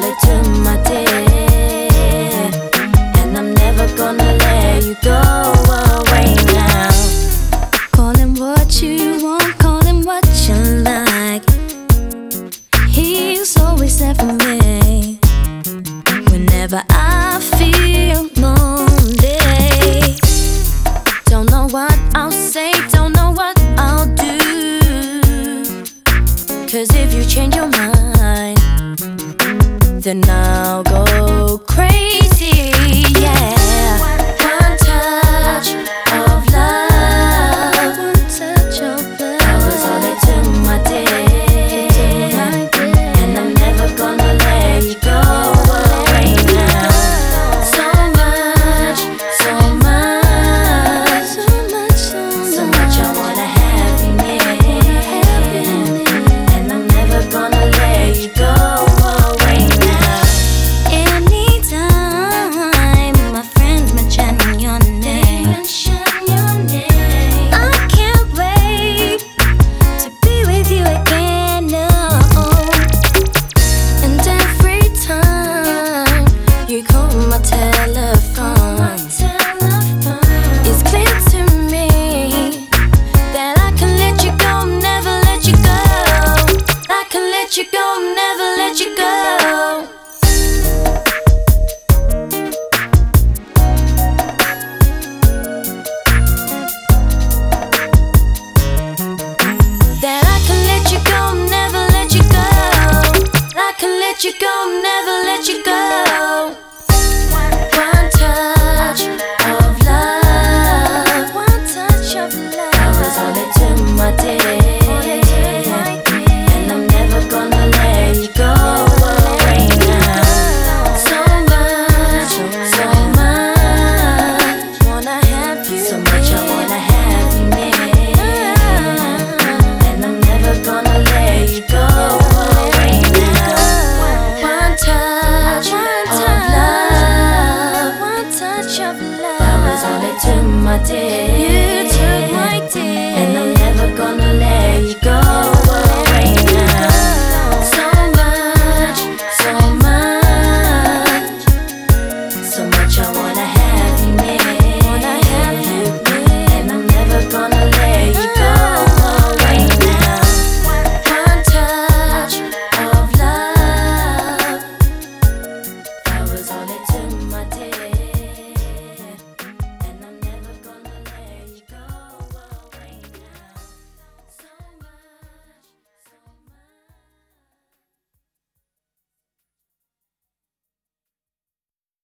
only to my dear, and I'm never gonna let you go away now. Call him what you want, call him what you like. He's always there for me whenever I feel lonely. Don't know what I'll say, don't know what I'll do, 'cause if you change your mind, then I'll go crazy, yeah. One touch of love, one touch of love, that was all it took, my dear, and I'm never gonna let you go away now. So much, so much, so much, so much I wanna have you near, and I'm never gonna let you go away now. Anytime my friends mention your name, I can't wait to be with you again, no. And every time you call my telephone, it's clear to me that I can let you go, never let you go. I can let you go, never let you go. That I can let you go, never let you go. I can let you go, never let you go. One touch of love, one touch of love, that was all it took, my dear, and I'm never gonna let you go away now. So much, so much, wanna have you, so much I wanna have you near, and I'm never gonna let you go away now. One touch of love, one touch of love, that was all it took, my dear.